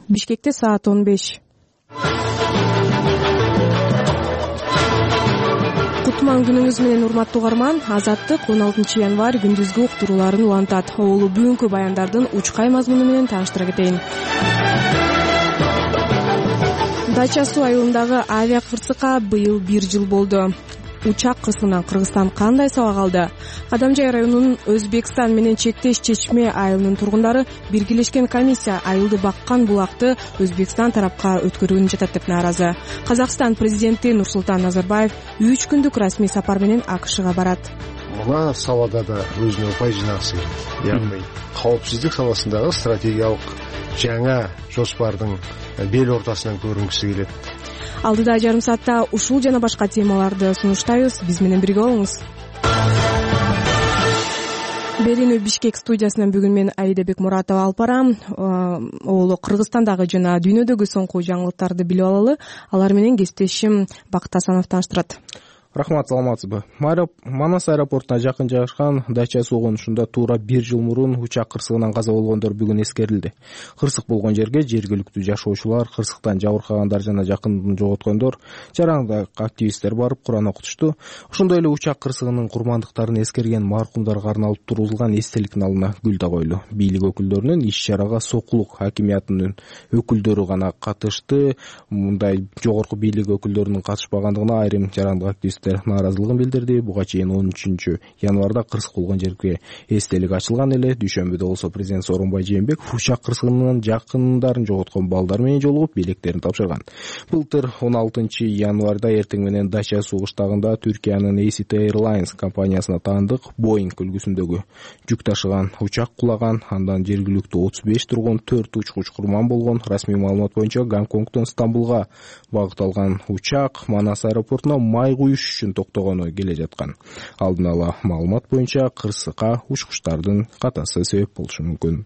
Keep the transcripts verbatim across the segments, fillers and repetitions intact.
Бишкекте саат он беш. Кутман күнүңүз менен урматтуу угарман. Азаттык он алтынчы январь күндүзгү уктурууларын улантат. Оолу бүгүнкү баяндардын учкай мазмуну менен тааныштыра кетейин. Дача суу айылындагы авиа кырсыкка быйыл бир жыл болду. Учак кырсыгынан Кыргызстан кандай сабак алды? Кадамжай районунун Өзбекстан менен чектеш Чечме айылынын тургундары биргелешкен комиссия айылды баккан булакты Өзбекстан тарапка өткөрүүнү жатат деп нааразы. Казакстан президенти Нурсултан Назарбаев үч күндүк расмий сапар менен АКШга барат. Мына салада да өзүнө упай жинагысы келет. Яғни кооопсуздук саласындагы стратегиялык жаңа жоспардын бел ортасынан көрүнгүсү келет. Алдыда жарым саатта ушул жана башка темаларды сунуштайбыз. Биз менен бирге болуңуз. Берүүнү Бишкек студиясынан бүгүн мен Айдабек Муратова алып барам. Оолу Кыргызстандагы жана дүйнөдөгү соңку жаңылыктарды билип алалы. Алар менен кесиптешим Бакыт Асанов тааныштырат. Рахмат, саламатсызбы. Манас аэропортуна жакын жайгашкан дача суу конушунда туура бир жыл мурун учак кырсыгынан каза болгондор бүгүн эскерилди. Кырсык болгон жерге жергиликтүү жашоочулар, кырсыктан жабыркагандар жана жакындын жоготкондор, жарандык активисттер барып Куран окутушту. Ошондой эле учак кырсыгынын курмандыктарын эскерген маркумдарга арналып тургузулган эстеликтин алдына гүл да коюлду. Бийлик өкүлдөрүнүн иш-чарага Сокулук хакимиятынын өкүлдөрү гана катышты. Мындай жогорку бийлик өкүлдөрүнүн катышпагандыгына айрым жарандык активисттер нааразылыгын билдирди. Буга чейин он үчүнчү январда кырсык болгон жерге эстелик ачылган эле. Дүйшөмбүдө болсо президент Сооронбай Жээнбеков учак кырсыгынын жакындарын жоготкон балдар менен жолугуп билектерин тапшырган. Былтыр он алтынчы январда эртең менен Дача суу кыштагында Түркиянын A C T Airlines компаниясына таандык Boeing үлгүсүндөгү жүк ташыган учак кулаган. Андан жергиликтүү отуз беш тургун, төрт учкуч курман болгон. Расмий маалымат боюнча Гонконгдон Стамбулга багыт алган учак Манас аэропортуна май куюш үчүн токтогону келе жаткан. Алдын ала маалымат боюнча кырсыкка учкучтардын катасы себеп болушу мүмкүн.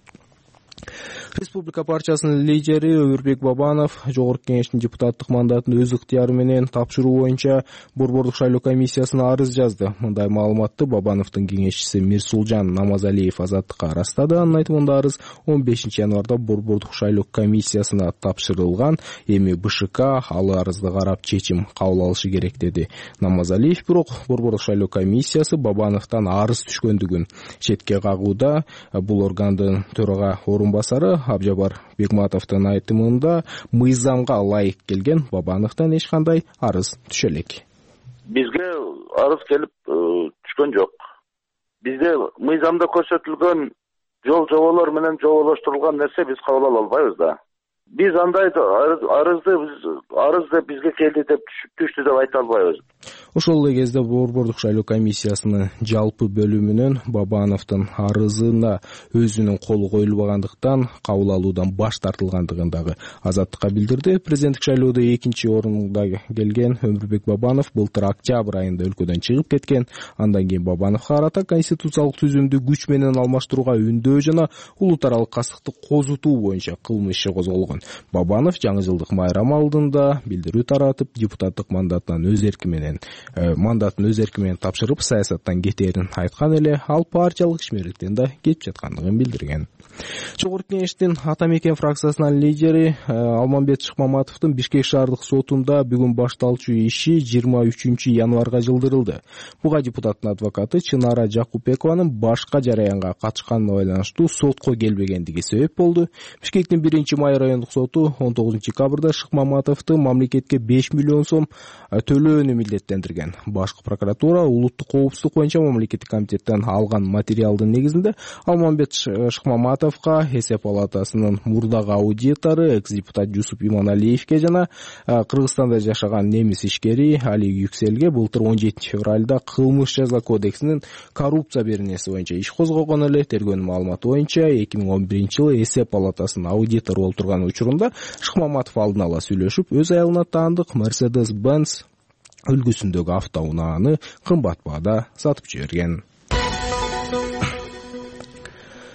Республика партиясынын лидери Өмүрбек Бабанов жогорку кеңештин депутаттык мандатын өз ыктыяры менен тапшыруу боюнча Борбордук шайлоо комиссиясына арыз жазды. Мындай маалыматты Бабановдун кеңешчиси Мирсулжан Намазалиев Азаттыкка ырастады. Анын айтымында арыз он бешинчи январда Борбордук шайлоо комиссиясына тапшырылган. Эми Б Ш К ал арызды карап чечим кабыл алышы керек деди Намазалиев. Бирок Борбордук шайлоо комиссиясы Бабановдон арыз түшкөндүгүн четке кагууда. Бул органдын төрага орунбасары Абжабар Бекматовдун айтымында мыйзамга ылайык келген Бабановдон эч кандай арыз түшө элек. Бизге арыз келип түшкөн жок. Бизде мыйзамда көрсөтүлгөн жол жоболор менен жоболоштурулган нерсе биз кабыл ала албайбыз да. Биз андай арызды арызды бизге келди деп түштү деп айта албайбыз. Ошол эле кезде Борбордук шайлоо комиссиясынын жалпы бөлүмүнөн Бабановдун арызына өзүнүн колу коюлбагандыктан кабыл алуудан баш тартылгандыгын дагы Азаттыкка билдирди. Президенттик шайлоодо экинчи орунда келген Өмүрбек Бабанов былтыр октябрь айында өлкөдөн чыгып кеткен. Андан кийин Бабановго карата конституциялык түзүмдү күч менен алмаштырууга үндөө жана улут аралык кастыкты козутуу боюнча кылмыш иши козголгон. Бабанов жаңы жылдык майрам алдында билдирүү таратып, депутаттык мандатынан өз эрки менен мандатын өз эрки менен тапшырып, саясаттан кетерин айткан эле, ал партиялык ишмерликтен да кетип жаткандыгын билдирген. Жогорку кеңештин Ата Мекен фракциясынын лидери Алмамбет Шыкмаматовдун Бишкек шаардык сотунда бүгүн башталчу иши жыйырма үчүнчү январга жылдырылды. Буга депутаттын адвокаты Чынара Жакупбекованын башка жараянга катышканына байланыштуу сотко келбегендиги себеп болду. Бишкектин биринчи май райондук соту он тогузунчу декабрда Шыкмаматовду мамлекетке беш миллион сом төлөөнү милдеттендирген. Башкы прокуратура улуттук коопсуздук боюнча мамлекеттик комитеттен алган материалдын негизинде Алмамбет Шыкмаматовго, Эсеп палатасынын мурдагы аудитору экс-депутат Жусуп Иманалиевге жана Кыргызстанда жашаган немис ишкери Али Юкселге былтыр он жетинчи февралда кылмыш жаза кодексинин коррупция беренеси боюнча иш козгогон эле. Тергөөнүн маалыматы боюнча эки миң он биринчи жылы Эсеп палатасынын аудитору болуп турган учурунда Шыкмаматов алдын ала сүйлөшүп, өз аялына таандык Mercedes-Benz үлгүсүндөгү автоунааны кымбат баада сатып жиберген.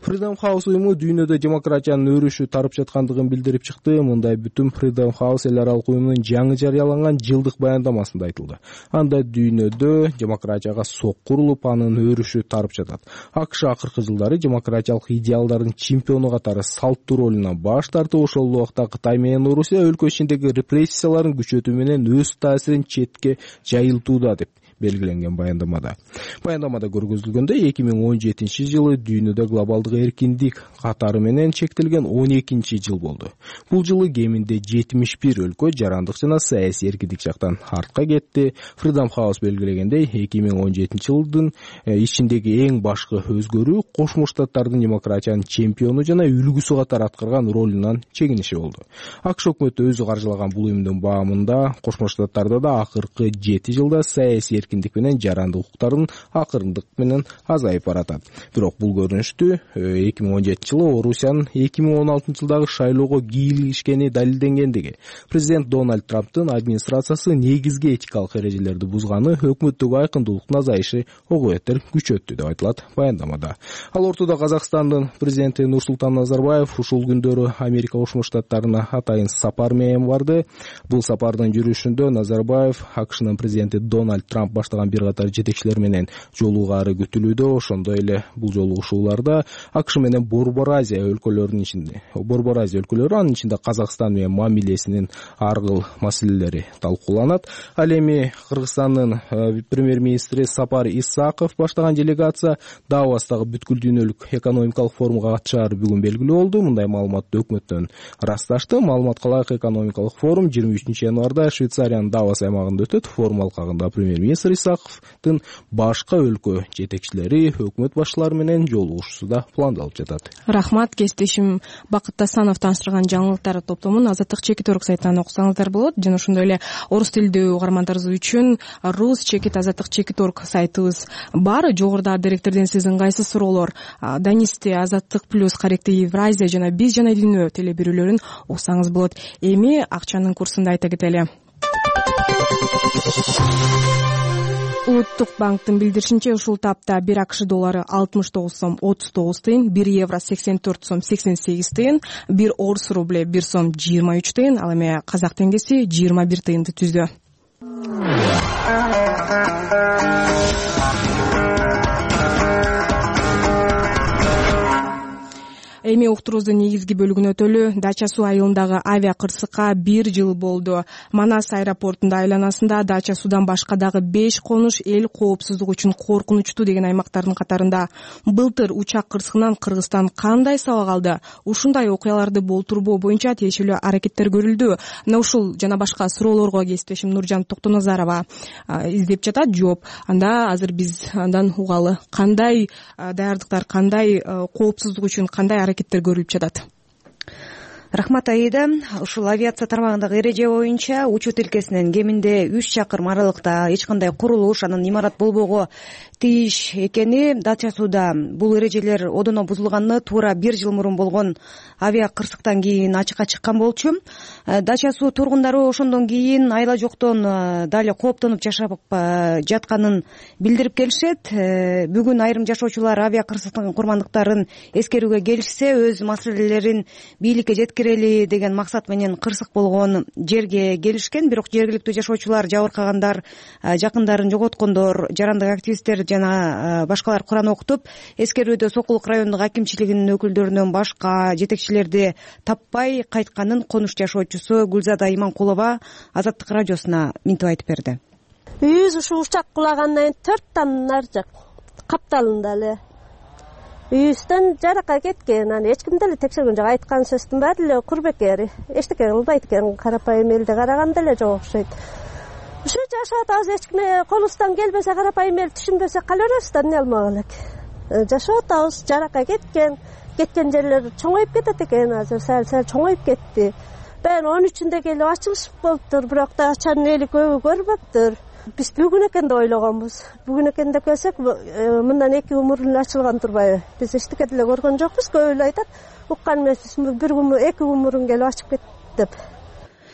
Freedom House уюму дүйнөдө демократиянын өрүшү тарып жаткандыгын билдирип чыкты. Мындай бүтүн Freedom House эл аралык уюмунун жаңы жарыяланган жылдык баяндамасында айтылды. Анда дүйнөдө демократияга сок курулуп, анын өрүшү тарып жатат. АКШ акыркы жылдары демократиялык идеалдардын чемпиону катары салттуу ролунан баш тартып, ошол убакта Кытай менен Орусия өлкө ичиндеги репрессияларын күчөтүү менен өз таасирин четке жайылтууда деп белгиленген баяндамада. Баяндамада көргөзүлгөндөй эки миң он жетинчи жылы дүйнөдө глобалдык эркиндик катары менен чектелген он экинчи жыл болду. Бул жылы кеминде жетимиш бир өлкө жарандык жана саясий эркиндик жактан артка кетти. Freedom House белгилегендей, эки миң он жетинчи жылдын ичиндеги эң башкы өзгөрүү Кошмо Штаттардын демократиянын чемпиону жана үлгүсү катары аткарган ролунан чегиниши болду. АКШ өкмөтү өзү каржылаган бул уюмдун баамында Кошмо Штаттарда да акыркы жети жылда саясий эркиндик менен жарандык укуктардын акырындык менен азайып баратат. Бирок бул көрүнүштү эки миң он жетинчи жылы Орусиянын эки миң он алтынчы жылдагы шайлоого кийлигишкени далилденгендиги, президент Дональд Трамптын администрациясы негизги этикалык эрежелерди бузганы өкмөттөгү айкындуулуктун азайышы ого бетер күчөттү деп айтылат баяндамада. Ал ортодо Казакстандын президенти Нурсултан Назарбаев ушул күндөрү Америка Кошмо Штаттарына атайын сапар менен барды. Бул сапардын жүрүшүндө Назарбаев АКШнын президенти Дональд Трамп баштаган бир катар жетекчилер менен жолугаары күтүлүүдө. Ошондой эле бул жолугушууларда АКШ менен Борбор Азия өлкөлөрүнүн ичинде, Борбор Азия өлкөлөрү, анын ичинде Казакстан менен мамилесинин ар кыл маселелери талкууланат. Ал эми Кыргызстандын премьер-министри Сапар Исаков баштаган делегация Давостагы бүткүл дүйнөлүк экономикалык форумга катышаары бүгүн белгилүү болду. Мындай маалыматты өкмөттөн ырасташты. Маалыматка ылайык экономикалык форум жыйырма үчүнчү январда Швейцариянын Давос аймагында өтөт. Форум алкагында премьер-министр Исаковдун башка өлкө жетекчилери, өкмөт башчылары менен жолугушуусу да пландалып жатат. Рахмат, кесиптешим Бакыт Тасанов тааныштырган жаңылыктар топтомун Азаттык Чекит орг сайтынан окусаңыздар болот. Жана ошондой эле орус тилдүү угармандарыбыз үчүн Рус Чекит Азаттык Чекит орг сайтыбыз бар. Жогоруда директорден сиздин кайсы суроолор, Данисти, Азаттык плюс, Каректи Евразия жана Биз жана дүйнө теле берүүлөрүн уксаңыз болот. Эми акчанын курсун да айта кетели. Улуттук банктын билдиришинче, ушул тапта бир АКШ доллары алтымыш тогуз сом отуз тогуз тыйын, бир евро сексен төрт сом сексен сегиз тыйын, бир орус рубле бир сом жыйырма үч тыйын, ал эми казак теңгеси жыйырма бир тыйынды түздү. Эми уктуруубуздун негизги бөлүгүнө өтөлү. Дача суу айылындагы авиа кырсыкка бир жыл болду. Манас аэропортунда айланасында Дача суудан башка дагы беш конуш эл коопсуздугу үчүн коркунучтуу деген аймактардын катарында. Былтыр учак кырсыгынан Кыргызстан кандай сабак алды? Ушундай окуяларды болтурбоо боюнча тиешелүү аракеттер көрүлдү. Мына ушул жана башка суроолорго кесиптешим Нуржан Токтоназарова издеп жатат жооп. Анда азыр биз андан угалы, кандай даярдыктар, кандай коопсуздук үчүн кандай аракеттер көрүлүп жатат? Рахмат, Аида. Ушул авиация тармагындагы эреже боюнча учуу тилкесинен кеминде үч чакырым аралыкта эч кандай курулуш, анын имарат болбого тийиш экени, Дача сууда бул эрежелер одоно бузулганы туура бир жыл мурун болгон авиа кырсыктан кийин ачыкка чыккан болчу. Дача суу тургундары ошондон кийин айла жоктон дали кооптонуп жашап жатканын билдирип келишет. Бүгүн айрым жашоочулар авиа кырсыктын курмандыктарын эскерүүгө келишсе, өз маселелерин бийликке жеткирели деген максат менен кырсык болгон жерге келишкен. Бирок жергиликтүү жашоочулар, жабыркагандар, жакындарын жоготкондор, жарандык активисттер жана башкалар Куран окутуп, эскерүүдө Сокулук райондук акимчилигинин өкүлдөрүнөн башка жетекчилерди таппай кайтканын конуш жашоочусу Гүлзада Иманкулова Азаттык радиосуна минтип айтып берди. Үйүбүз ушу учак кулагандан кийин төрттөн ар жак капталында эле үйүбүздөн жаракка кеткен. Аны эч ким деле текшерген жок. Айткан сөздүн баары эле курбекер, эчтеке кылбайт экен. Карапайым элди караганда эле жок окшойт. Ушу жашап атабыз, эч ким колубуздан келбесе, карапайым эл түшүнбөсө кала беребиз да, эмне кылмак элек. Жашап атабыз, жаракка кеткен, кеткен жерлер чоңоюп кетет экен. Азыр сәл-сәл чоңоюп кетти. Баягы он үчүндө келип ачылыш болуптур, бирок да ачанын эли көбү көрбөптүр. Биз бүгүн экен деп ойлогонбуз. Бүгүн экен деп келсек, мындан эки күн мурун ачылган турбайбы? Биз эчтеке деле көргөн жокпуз. Көп эле айтат, уккан эмеспиз, бир күн, эки күн мурун келип ачып кетти деп.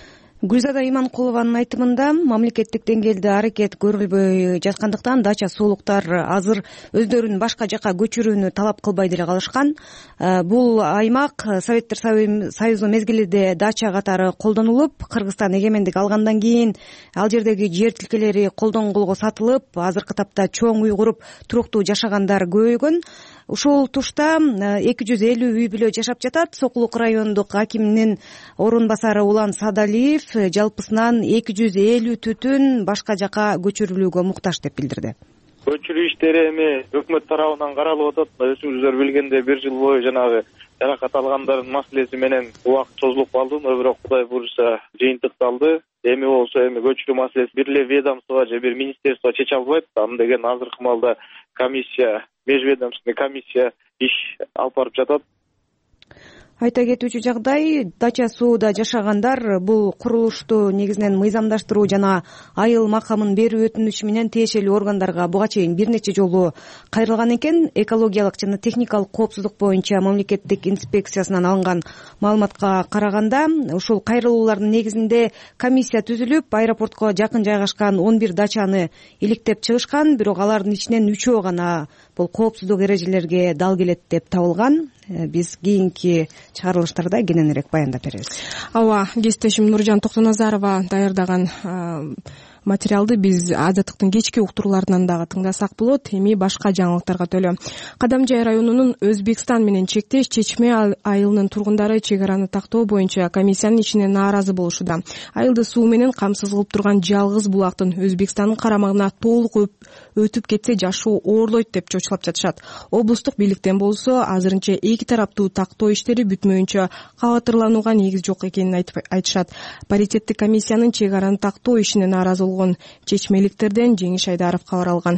Гүлзада Иманкулованын айтымында мамлекеттик деңгээлде аракет көрүлбөй жаткандыктан дача суулуктар азыр өздөрүн башка жака көчүрүүнү талап кылбай деле калышкан. Бул аймак Советтер Союзу мезгилинде дача катары колдонулуп, Кыргызстан эгемендик алгандан кийин ал жердеги жер тилкелери колдон колго сатылып, азыркы тапта чоң үй куруп туруктуу жашагандар көбөйгөн. Ушул тушта эки жүз элүү үй бүлө жашап жатат. Сокулук райондук акиминин орун басары Улан Садалиев жалпысынан эки жүз элүү түтүн башка жака көчүрүлүүгө муктаж деп билдирди. Көчүрүү иштери эми өкмөт тарабынан каралып атат. Өзүңүздөр билгендей бир жыл бою жанагы жаракат алгандардын маселеси менен убакыт созулуп калды, бирок Кудай буйруса жыйынтыкталды. Эми болсо эми көчүрүү маселеси бир эле ведомство же бир министерство чече албайт. Аны деген азыркы маалда комиссия, межведомственный комиссия иш алып барып жатат. Айта кетүүчү жагдай, дача сууда жашагандар бул курулушту негизинен мыйзамдаштыруу жана айыл макамын берүү өтүнүшү менен тиешелүү органдарга буга чейин бир нече жолу кайрылган экен. Экологиялык жана техникалык коопсуздук боюнча мамлекеттик инспекциясынан алынган маалыматка караганда, ушул кайрылуулардын негизинде комиссия түзүлүп, аэропортко жакын жайгашкан он бир дачаны иликтеп чыгышкан, бирок алардын ичинен үчөө гана бул коопсуздук эрежелерге дал келет деп табылган. Биз кийинки чыгарылыштарда кененирээк баяндап беребиз. Ооба, кесиптешим Нуржан Токтоназарова даярдаган материалды биз Азаттыктын кечки уктурууларынан дагы тыңдасак болот. Эми башка жаңылыктарга төлөө. Кадамжай районунун Өзбекстан менен чектеш Чечме айылынын тургундары чек араны тактоо боюнча комиссиянын ичине нааразы болушууда. Айылды суу менен камсыз кылып турган жалгыз булактын Өзбекстандын карамагына толук өтүп кетсе жашоо оорлойт деп чочулап жатышат. Облустук бийликтен болсо азырынча эки тараптуу тактоо иштери бүтмөйүнчө кабатырланууга негиз жок экенин айтышат. Паритеттик комиссиянын чек араны тактоо ишине нааразы болгон чечмеликтерден Жеңиш Айдаров кабар алган.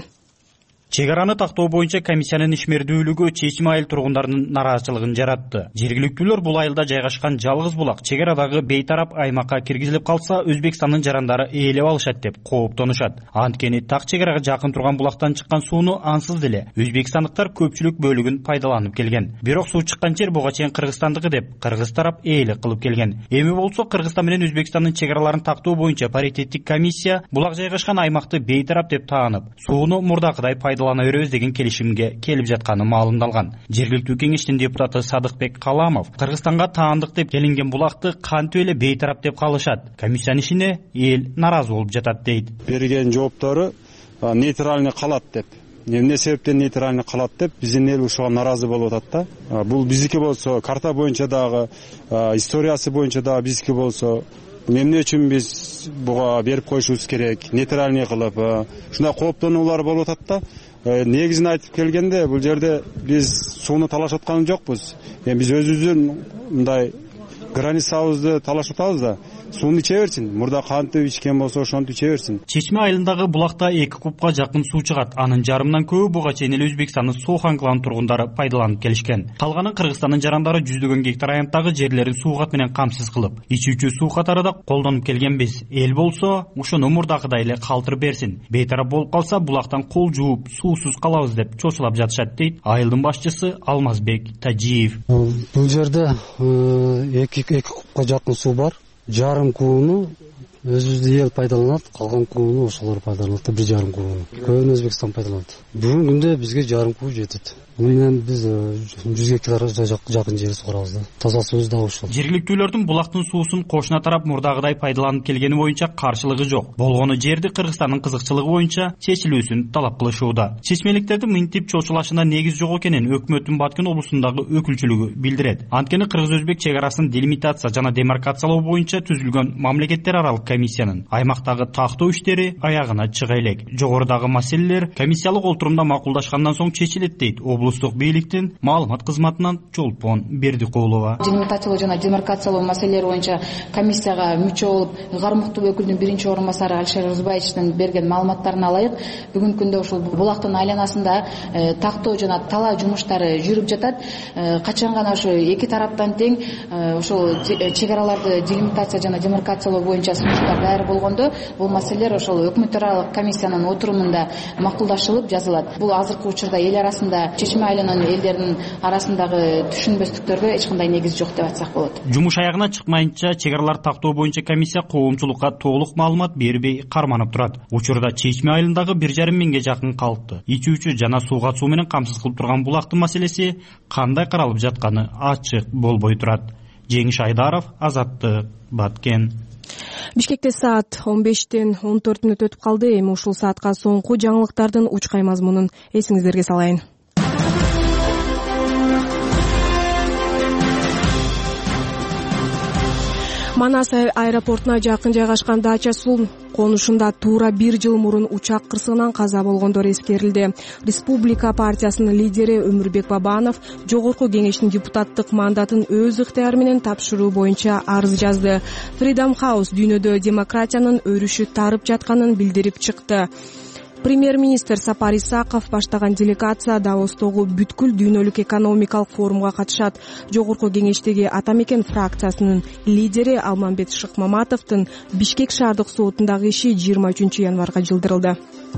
Чек араны тактоо боюнча комиссиянын ишмердүүлүгү Чечме айыл тургундарынын нараазычылыгын жаратты. Жергиликтүүлөр бул айылда жайгашкан жалгыз булак чек арадагы бейтарап аймакка киргизилип калса, Өзбекстандын жарандары ээлеп алышат деп кооптонушат. Анткени так чек арага жакын турган булактан чыккан сууну ансыз деле өзбекстандыктар көпчүлүк бөлүгүн пайдаланып келген. Бирок суу чыккан жер буга чейин Кыргызстандыкы деп кыргыз тарап ээлик кылып келген. Эми болсо Кыргызстан менен Өзбекстандын чек араларын тактоо боюнча паритеттик комиссия булак жайгашкан аймакты бейтарап деп таанып, сууну мурдакыдай пайдаланып пайдалана беребиз деген келишимге келип жатканы маалымдалган. Жергиликтүү кеңештин депутаты Садыкбек Каламов Кыргызстанга таандык деп келинген булакты кантип эле бейтарап деп калышат. Комиссиянын ишине эл нааразы болуп жатат дейт. Берген жооптору нейтральный калат деп. Эмне себептен нейтральный калат деп биздин эл ушуга нааразы болуп атат да. Бул биздики болсо карта боюнча дагы, историясы боюнча дагы биздики болсо эмне үчүн биз буга берип коюшубуз керек, нейтральный кылып, ушундай кооптонуулар болуп атат да. Негизин айтып келгенде бул жерде биз сууну талашып аткан жокпуз. Эми биз өзүбүздүн мындай границабызды талашып атабыз да. Сууну иче берсин. Мурда кантип ичкен болсо ошонтип иче берсин. Чечме айылындагы булакта эки кубка жакын суу чыгат. Анын жарымынан көбү буга чейин эле Өзбекстандын Сохан клан тургундары пайдаланып келишкен. Калганын Кыргызстандын жарандары жүздөгөн гектар аянттагы жерлерин суу кат менен камсыз кылып, ичүүчү суу катары да колдонуп келгенбиз. Эл болсо ушуну мурдакыдай эле калтырып берсин. Бейтарап болуп калса булактан кол жууп, суусуз калабыз деп чочулап жатышат дейт айылдын башчысы Алмазбек Тажиев. Бул жерде эки эки кубка жакын суу бар. Жарым кубуну өзүбүздүн эл пайдаланат, калган кубуну ошолор пайдаланат, бир жарым кубуну. Көбүн Өзбекстан пайдаланат. Бүгүнкү күндө бизге жарым куб жетет. Менен биз жүз гектарга жакын жер сугарабыз да. Таза суубуз да ошол. Жергиликтүүлөрдүн булактын суусун кошуна тарап мурдагыдай пайдаланып келгени боюнча каршылыгы жок. Болгону жерди Кыргызстандын кызыкчылыгы боюнча чечилүүсүн талап кылышууда. Чечмеликтердин мынтип чочулашына негиз жок экенин өкмөттүн Баткен облусундагы өкүлчүлүгү билдирет. Анткени кыргыз-өзбек чек арасын делимитация жана демаркациялоо боюнча түзүлгөн мамлекеттер аралык комиссиянын аймактагы тактоо иштери аягына чыга элек. Жогорудагы маселелер комиссиялык отурумда макулдашкандан соң чечилет дейт облустук бийликтин маалымат кызматынан Чолпон Бердикулова. Делимитациялоо жана демаркациялоо маселелери боюнча комиссияга мүчө болуп, кармыктуу өкүлдүн биринчи орун басары Алишер Рызбаевичтин берген маалыматтарына ылайык, бүгүнкү күндө ушул булактын айланасында тактоо жана талаа жумуштары жүрүп жатат. Качан гана ошо эки тараптан тең ошол чек араларды делимитация жана демаркациялоо боюнча сунуштар даяр болгондо, бул маселелер ошол өкмөт аралык комиссиянын отурумунда макулдашылып жазылат. Бул азыркы учурда эл арасында чечим чечим айылынын элдеринин арасындагы түшүнбөстүктөргө эч кандай негиз жок деп айтсак болот. Жумуш аягына чыкмайынча чек аралар тактоо боюнча комиссия коомчулукка толук маалымат бербей карманып турат. Учурда Чечме айылындагы бир жарым миңге жакын калкты ичүүчү жана сууга суу менен камсыз кылып турган булактын маселеси кандай каралып жатканы ачык болбой турат. Жеңиш Айдаров, Азаттык, Баткен. Бишкекте саат он бештен он төрт мүнөт өтүп калды. Эми ушул саатка соңку жаңылыктардын учкай мазмунун эсиңиздерге салайын. Манас аэропортуна жакын жайгашкан дача суу конушунда туура бир жыл мурун учак кырсыгынан каза болгондор эскерилди. Республика партиясынын лидери Өмүрбек Бабанов жогорку кеңештин депутаттык мандатын өз ыктыяры менен тапшыруу боюнча арыз жазды. Freedom House дүйнөдө демократиянын өрүшү тарып жатканын билдирип чыкты. Премьер-министр Сапар Исаков баштаган делегация Давостогу бүткүл дүйнөлүк экономикалык форумга катышат. Жогорку кеңештеги Ата Мекен фракциясынын лидери Алмамбет Шыкмаматовдун Бишкек шаардык сотундагы иши жыйырма үчүнчү январга жылдырылды.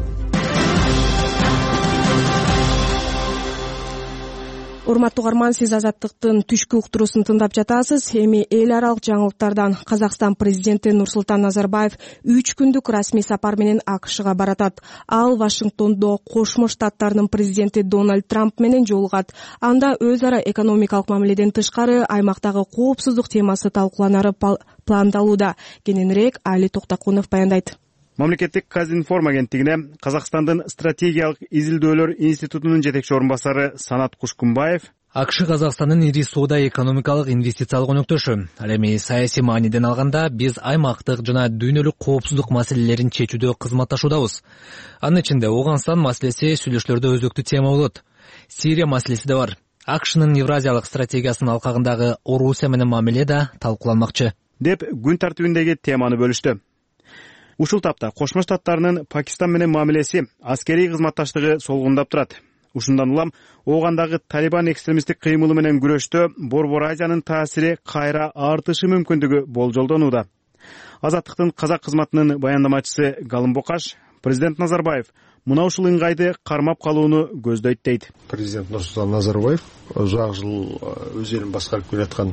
Урматтуу угарман, сиз Азаттыктын түшкү уктуруусун тыңдап жатасыз. Эми эл аралык жаңылыктардан Казакстан президенти Нурсултан Назарбаев үч күндүк расмий сапар менен АКШга баратат. Ал Вашингтондо Кошмо Штаттарынын президенти Дональд Трамп менен жолугат. Анда өз ара экономикалык мамиледен тышкары аймактагы коопсуздук темасы талкууланары пландалууда. Кененирээк Али Токтакунов баяндайт. Мамлекеттик Казинформ агенттигине Казакстандын стратегиялык изилдөөлөр институтунун жетекчи орун басары Санат Кушкунбаев АКШ Казакстандын ири соода экономикалык инвестициялык өнөктөшү. Ал эми саясий мааниден алганда биз аймактык жана дүйнөлүк коопсуздук маселелерин чечүүдө кызматташуудабыз. Анын ичинде Ооганстан маселеси сүйлөшүүлөрдө өзөктүү тема болот. Сирия маселеси да бар. АКШнын Евразиялык стратегиясынын алкагындагы Орусия менен мамиле да талкууланмакчы деп күн тартибиндеги теманы бөлүштү. Ушул тапта Кошмо Штаттарынын Пакистан менен мамилеси, аскерий кызматташтыгы солгундап турат. Ушундан улам Оогандагы Талибан экстремисттик кыймылы менен күрөштө Борбор Азиянын таасири кайра артышы мүмкүндүгү болжолдонууда. Азаттыктын казак кызматынын баяндамачысы Галым Бокаш президент Назарбаев мына ушул ыңгайды кармап калууну көздөйт дейт. Президент Нурсултан Назарбаев узак жыл өз элин башкарып келаткан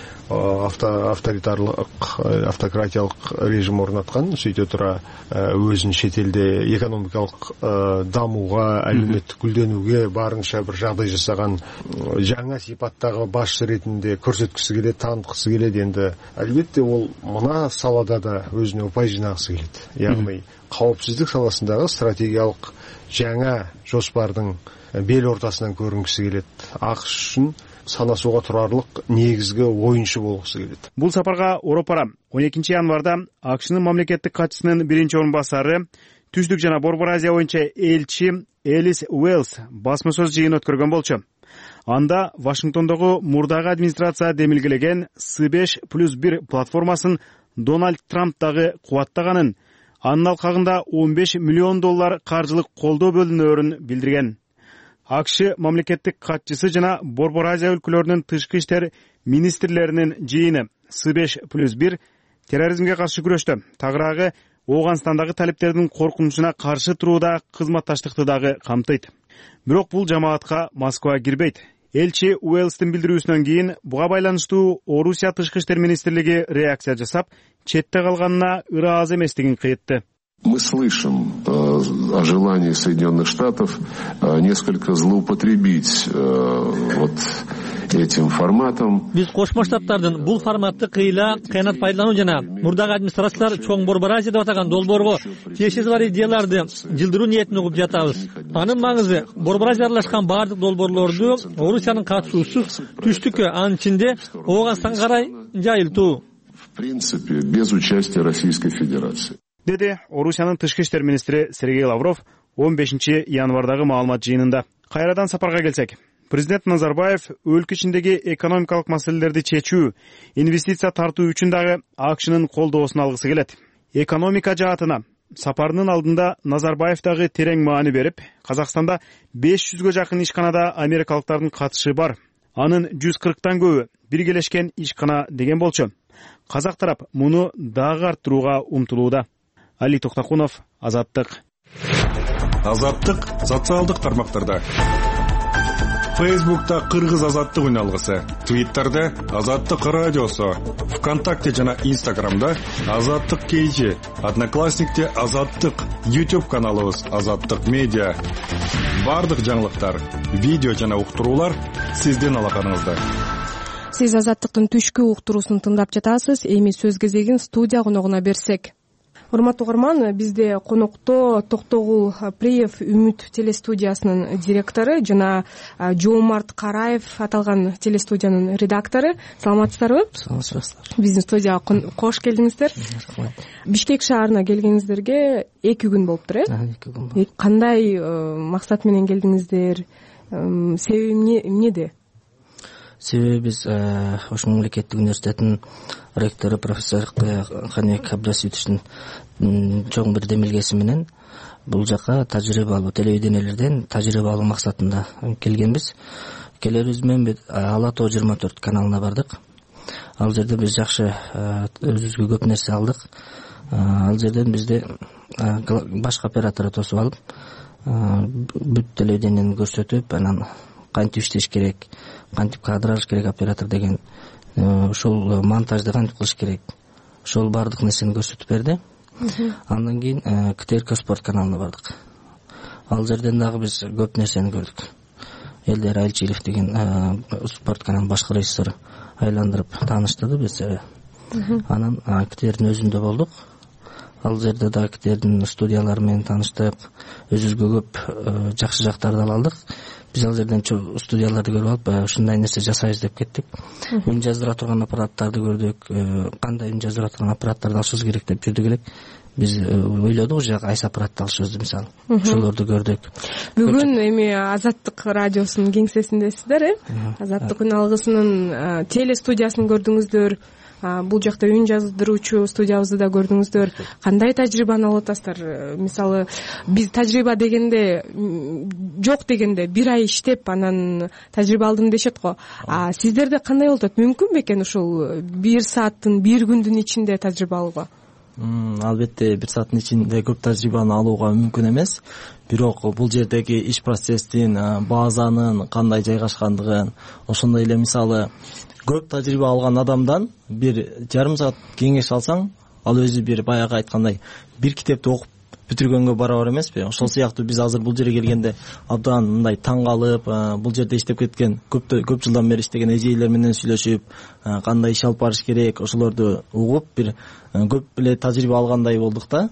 авторитарлык, автократиялык режим орнаткан, сөйте тура өзүн чет элде экономикалык дамууга, әлеуметтик гүлдөнүүгө барынча бир жагдай жасаган жаңа сипаттагы башчы ретинде көрсөткүсү келет, тааныткысы келет. Энди албетте ол мына салада да өзүнө упай жинагысы келет. Ягни коопсуздук саласындагы стратегиялык жаңа жоспардын бел ортасынан көрүнгүсү келет. АКШ үчүн санасууга турарлык негизги оюнчу болгусу келет. Бул сапарга Оропара он экинчи январда АКШнын мамлекеттик катчысынын биринчи орун басары, Түштүк жана Борбор Азия боюнча элчи Элис Уэллс басма сөз жыйын өткөргөн болчу. Анда Вашингтондогу мурдагы администрация демилгелеген С беш плюс бир платформасын Дональд Трамп дагы кубаттаганын, анын алкагында он беш миллион доллар каржылык колдоо бөлүнөөрүн билдирген. АКШ мамлекеттик катчысы жана Борбор Азия өлкөлөрүнүн тышкы иштер министрлеринин жыйыны С беш плюс бир терроризмге каршы күрөштө, тагыраагы Ооганстандагы талиптердин коркунучуна каршы турууда кызматташтыкты дагы камтыйт. Бирок бул жамаатка Москва кирбейт. Элчи Уэллстин билдирүүсүнөн кийин буга байланыштуу Орусия тышкы иштер министрлиги реакция жасап, четте калганына ыраазы эместигин кыйтты. Мы слышим э, о желании Соединенных Штатов э, несколько злоупотребить э, вот этим форматом. Биз Кошмо Штаттардын бул форматты кыйла кыянат пайдалануу жана мурдагы администрациялар чоң Борбор Азия деп атаган долбоорго тиешеси бар идеяларды жылдыруу ниетин угуп жатабыз. Анын маңызы Борбор Азия аралашкан бардык долбоорлорду Орусиянын катышуусуз түштүккө, анын ичинде Ооганстанга карай жайылтуу. В принципе, без участия Российской Федерации. Деди Орусиянын тышкы иштер министри Сергей Лавров он бешинчи январдагы маалымат жыйынында. Кайрадан сапарга келсек, президент Назарбаев өлкө ичиндеги экономикалык маселелерди чечүү, инвестиция тартуу үчүн дагы АКШнын колдоосун алгысы келет. Экономика жаатына сапарынын алдында Назарбаев дагы терең маани берип, Казакстанда беш жүзгө жакын ишканада америкалыктардын катышы бар. Анын жүз кырктан көбү биргелешкен ишкана деген болчу. Казак тарап муну дагы арттырууга умтулууда. Али Токтакунов, Азаттык. Азаттык социалдык тармактарда. Фейсбукта Кыргыз азаттык үн алгысы, Твиттерде Азаттык радиосу, ВКонтакте жана Инстаграмда Азаттык кейжи, Одноклассникте Азаттык, YouTube каналыбыз Азаттык медиа. Бардык жаңылыктар, видео жана уктуруулар сиздин алаканыңызда. Сиз Азаттыктын түшкү уктуруусун тыңдап жатасыз. Эми сөз кезегин студия коногуна берсек. Урматтуу угарман, бизде конокто Токтогул Приев Үмүт телестудиясынын директору жана Жоомарт Караев аталган телестудиянын редактору. Саламатсыздарбы? Саламатсыздар. Биздин студияга кош келдиңиздер. Рахмат. Бишкек шаарына келгениңиздерге эки күн болуптур, э? эки күн болду. Кандай максат менен келдиңиздер? Себеби эмнеде? Себеби биз Ош мамлекеттик университетинин ректору профессор Каник Абдраситовичтин чоң бир демилгеси менен бул жака тажрыйба алуу, телевидениелерден тажрыйба алуу максатында келгенбиз. Келерибиз менен Ала тоо жыйырма төрт каналына бардык. Ал жерде биз жакшы өзүбүзгө көп нерсе алдык. Ал жерден бизде башка оператор тосуп алып, бүт телевидениени көрсөтүп, анан кантип иштеш керек, кантип кадраж керек оператор деген, ошол монтажды кантип кылыш керек, ошол баардык нерсени көрсөтүп берди. Андан кийин КТРК спорт каналына бардык. Ал жерден дагы биз көп нерсени көрдүк. Элдер Айлчиев деген спорт каналынын башкы режиссеру айландырып тааныштырды биз. Анан КТРдин өзүндө болдук. Ал жерде да КТРдин студиялары менен тааныштык, өзүбүзгө көп жакшы жактарды алдык. Биз ал жерден студияларды көрүп алып, ушундай нерсе жасайбыз деп кеттик. Үн жаздыра турган аппараттарды көрдүк, кандай үн жаздыра турган аппараттарды алышыбыз керек деп жүрдүк элек. Биз ойлодук, жак айс аппаратты алышыбызды мисалы. Ошолорду көрдүк. Бүгүн эми Азаттык радиосунун кеңсесиндесиздер, э? Азаттык үн алгысынын телестудиясын көрдүңүздөр. Бул жакта үн жаздыруучу студиябызды да көрдүңүздөр. Кандай тажрыйбаны алып атасыздар? Мисалы, биз тажрыйба дегенде, жок дегенде бир ай иштеп, анан тажрыйба алдым дешет го. А сиздерде кандай болуп атат? Мүмкүн бекен ушул бир сааттын, бир күндүн ичинде тажрыйба алууга? Албетте, бир сааттын ичинде көп тажрыйбаны алууга мүмкүн эмес. Бирок бул жердеги иш процесстин, базанын кандай жайгашкандыгын, ошондой эле мисалы көп тажрыйба алган адамдан бир жарым саат кеңеш алсаң, ал өзү бир баягы айткандай бир китепти окуп бүтүргөнгө барабар эмеспи? Ошол сыяктуу биз азыр бул жерге келгенде абдан мындай таң калып, бул жерде иштеп кеткен, көп көп жылдан бери иштеген эжейлер менен сүйлөшүп, кандай иш алып барыш керек, ошолорду угуп, бир көп эле тажрыйба алгандай болдук да.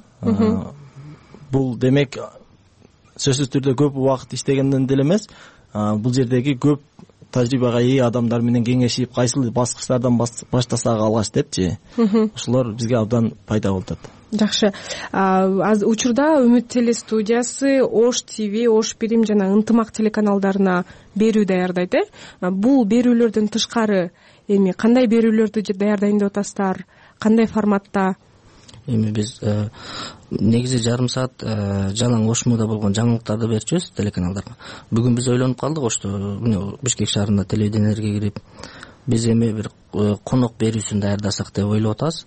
Бул демек сөзсүз түрдө көп убакыт иштегенден деле эмес, бул жердеги көп тажрыйбага ээ адамдар менен кеңешип, кайсыл баскычтардан баштасак алгач депчи, ошолор бизге абдан пайда болуп атат. Жакшы. Учурда Үмүт телестудиясы Ош ТВ, Ош Бирим жана Ынтымак телеканалдарына берүү даярдайт, э? Бул берүүлөрдөн тышкары эми кандай берүүлөрдү даярдайын деп атасыздар? Кандай форматта? Эми биз негизи жарым саат жалаң Ош муда болгон жаңылыктарды берчүбүз телеканалдарга. Бүгүн биз ойлонуп калдык, ошто Бишкек шаарында телевидениелерге кирип биз эми бир конок берүүсүн даярдасак деп ойлоп атабыз.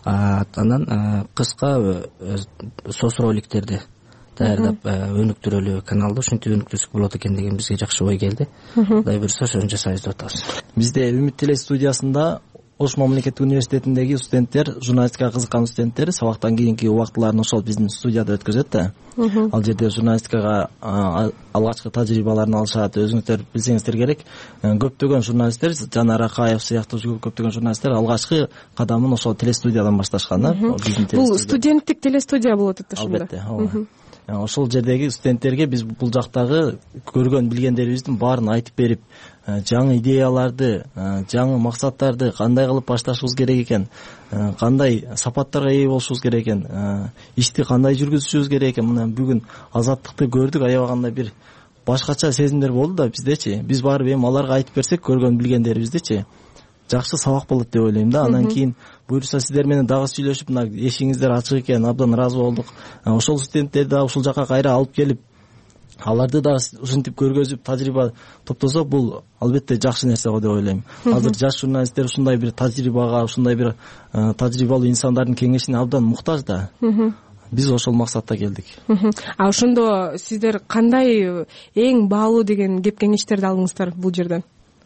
Анан кыска соц роликтерди даярдап өнүктүрөлү каналды, ушинтип өнүктүрсөк болот экен деген бизге жакшы ой келди. Кудай буйрса ошону жасайбыз деп атабыз. Бизде Үмүт телестудиясында Ош мамлекеттик университетиндеги студенттер, журналистикага кызыккан студенттер сабактан кийинки убактыларын ошол биздин студияда өткөзөт да. Ал жерде журналистикага алгачкы тажрыйбаларын алышат. Өзүңүздөр билсеңиздер керек, көптөгөн журналисттер, Жанар Акаев сыяктуу көптөгөн журналисттер алгачкы кадамын ошол телестудиядан башташкан да. Бул студенттик телестудия болот эт ошондо. Албетте, ооба. Ошол жердеги студенттерге биз бул жактагы көргөн билгендерибиздин баарын айтып берип, жаңы идеяларды, жаңы максаттарды кандай кылып башташыбыз керек экен, кандай сапаттарга ээ болушубуз керек экен, ишти кандай жүргүзүшүбүз керек экен. Мына бүгүн Азаттыкты көрдүк, аябагандай бир башкача сезимдер болду да биздечи. Биз барып эми аларга айтып берсек, көргөн билгендерибиздичи, жакшы сабак болот деп ойлойм да. Андан кийин буюрса сиздер менен дагы сүйлөшүп, мына эшигиңиздер ачык экен, абдан ыраазы болдук. Ошол студенттерди да ушул жака кайра алып келип, аларды да ушинтип көргөзүп, тажрыйба топтосок, бул албетте жакшы нерсе го деп ойлойм. Азыр жаш журналисттер ушундай бир тажрыйбага, ушундай бир тажрыйбалуу инсандардын кеңешине абдан муктаж да. биз ошол максатта келдик. А ошондо сиздер кандай эң баалуу деген кеп кеңештерди алдыңыздар бул жерден?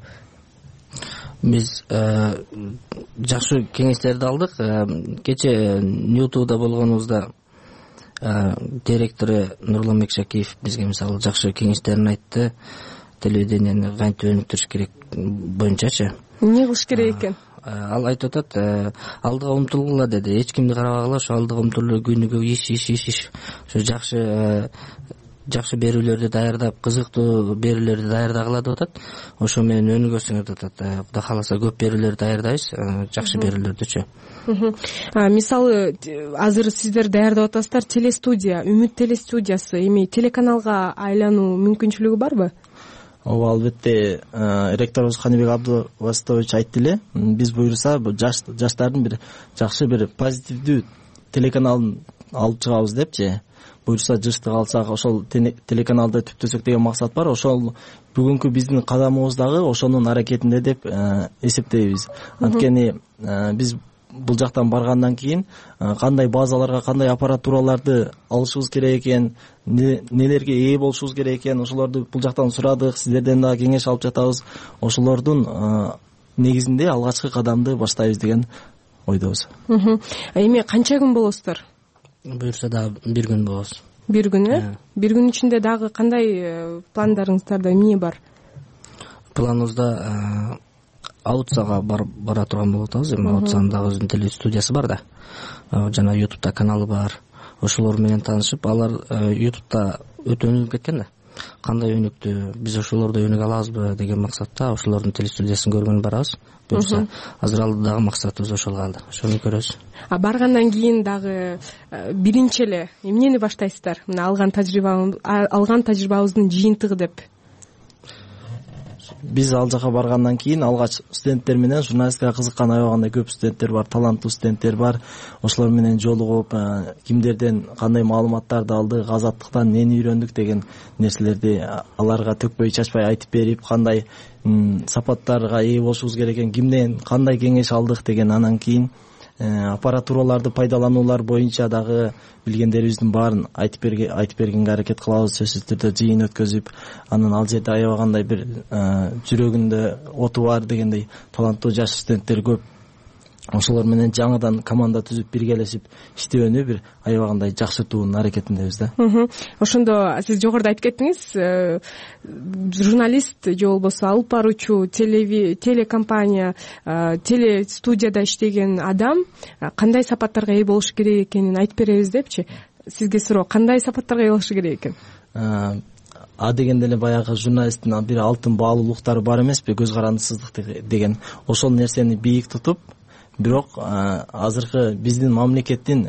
Биз жакшы кеңештерди алдык. Кече Ньютуда болгонубузда директору Нурлан Мекшакиев бизге мисалы жакшы кеңештерин айтты. Телевидениени кантип өнүктүрүш керек боюнчачы. Эмне кылыш керек экен? Ал айтып атат, алдыга умтулгула деди. Эч кимди карабагыла, ошо алдыга умтулуп күнүгө иш иш иш иш. Ошо жакшы жакшы берүүлөрдү даярдап, кызыктуу берүүлөрдү даярдагыла деп атат. Ошо менен өнүгөсүңөр деп атат. Кудай кааласа көп берүүлөр даярдайбыз, жакшы берүүлөрдүчү. Мисалы азыр сиздер даярдап атасыздар телестудия, Үмүт телестудиясы эми телеканалга айлануу мүмкүнчүлүгү барбы? Ооба, албетте, ректорубуз Каныбек Абдываситович айтты эле, биз буюрса жаштардын бир жакшы бир позитивдүү телеканалын алып чыгабыз депчи. Буюрса жыштык алсак, ошол телеканалды түптөсөк деген максат бар. Ошол бүгүнкү биздин кадамыбыз дагы ошонун аракетинде деп эсептейбиз. Анткени биз бул жактан баргандан кийин кандай базаларга, кандай аппаратураларды алышыбыз керек экен, нелерге ээ болушубуз керек экен, ошолорду бул жактан сурадык, сиздерден дагы кеңеш алып жатабыз. Ошолордун негизинде алгачкы кадамды баштайбыз деген ойдобуз. Эми канча күн болосуздар? Буюрса дагы бир күн болобуз. Бир күн, э? Бир күн ичинде дагы кандай пландарыңыздарда эмне бар? Планыбызда Аутсага бара турган болуп атабыз. Эми Аутсанын дагы өзүнүн телестудиясы бар да. Жана Ютубта каналы бар. Ошолор менен таанышып, алар Ютубта өтө өнүгүп кеткен да. Кандай өнүктү, биз ошолорду өнүгө алабызбы деген максатта ошолордун телестудиясын көргөнү барабыз. Буюрса азыр алдыдагы максатыбыз ошол калды. Ошону көрөбүз. А баргандан кийин дагы биринчи эле эмнени баштайсыздар? Мына алган тажрыйба алган тажрыйбабыздын жыйынтыгы деп. Биз ал жака баргандан кийин алгач студенттер менен журналистикага кызыккан аябагандай көп студенттер бар, таланттуу студенттер бар. Ошолор менен жолугуп, кимдерден кандай маалыматтарды алдык, азаттыктан эмнени үйрөндүк деген нерселерди аларга төкпөй чачпай айтып берип, кандай сапаттарга ээ болушубуз керек экен, кимден кандай кеңеш алдык деген, анан кийин аппаратураларды пайдалануулар боюнча дагы билгендерибиздин баарын айтып берге айтып бергенге аракет кылабыз. Сөзсүз түрдө жыйын өткөзүп, анан ал жерде аябагандай бир жүрөгүндө оту бар дегендей таланттуу жаш студенттер көп. Ошолор менен жаңыдан команда түзүп биргелешип иштөөнү бир аябагандай жакшыртуунун аракетиндебиз да. Ошондо сиз жогоруда айтып кеттиңиз, журналист же болбосо алып баруучу телекомпания, телестудияда иштеген адам кандай сапаттарга ээ болушу керек экенин айтып беребиз депчи. Сизге суроо, кандай сапаттарга ээ болушу керек экен? А дегенде эле баягы журналисттин бир алтын баалуулуктары бар эмеспи, көз карандысыздык деген. Ошол нерсени бийик тутуп, бирок азыркы биздин мамлекеттин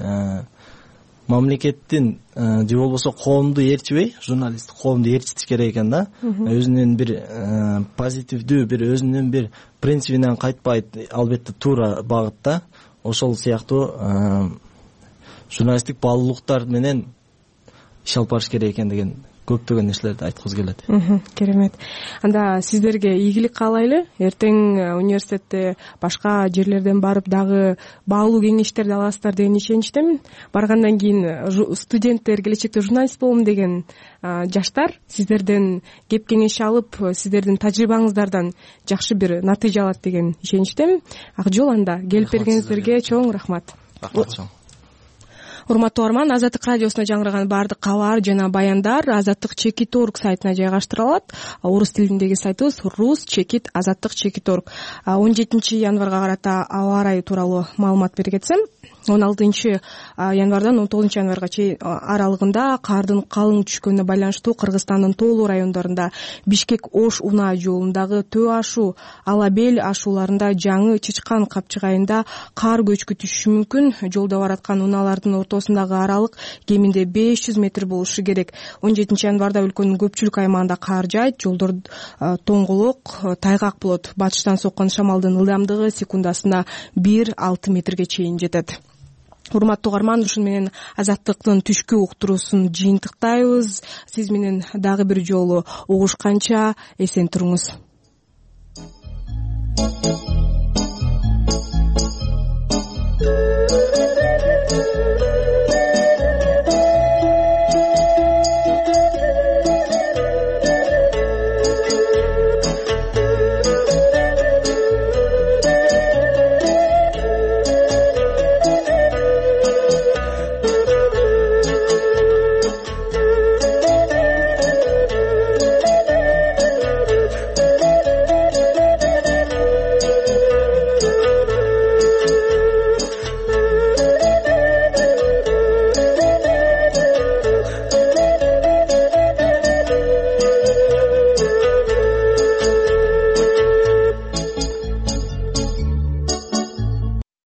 мамлекеттин же болбосо коомду ээрчибей, журналист коомду ээрчитиш керек экен да. Өзүнүн бир позитивдүү, бир өзүнүн бир принцибинен кайтпай, албетте туура багытта, ошол сыяктуу журналисттик баалуулуктар менен иш алып барыш керек экен деген көптөгөн нерселерди айткыбыз келет. Керемет. Анда сиздерге ийгилик каалайлы. Эртең университетте башка жерлерден барып дагы баалуу кеңештерди аласыздар деген ишеничтемин. Баргандан кийин студенттер, келечекте журналист болом деген жаштар сиздерден кеп кеңеш алып, сиздердин тажрыйбаңыздардан жакшы бир натыйжа алат деген ишеничтемин. Ак жол анда келип бергениңиздерге чоң рахмат. Рахмат. Урматтуу арман, Азаттык радиосуна жаңыраган баардык кабар жана баяндар азаттык чекит орг сайтына жайгаштырылат. Орус тилиндеги сайтыбыз рус чекит азаттык чекит орг. он жетинчи январга карата аба ырайы тууралуу маалымат бере кетсем, он алтынчы январдан он тогузунчу январга чейин аралыгында кардын калың түшкөнүнө байланыштуу Кыргызстандын тоолуу райондорунда Бишкек-Ош унаа жолундагы Төө ашуу, Алабел ашууларында жаңы Чычкан капчыгайында кар көчкү түшүшү мүмкүн. Жолдо бараткан унаалардын ортосундагы аралык кеминде беш жүз метр болушу керек. он жетинчи январда өлкөнүн көпчүлүк аймагында кар жаайт, жолдор тоңголок, тайгак болот. Батыштан соккон шамалдын ылдамдыгы секундасына бир алты метрге чейин жетет. Урматтуу угарман, ушун менен азаттыктын түшкү уктуруусун жыйынтыктайбыз. Сиз менен дагы бир жолу угушканча эсен туруңуз.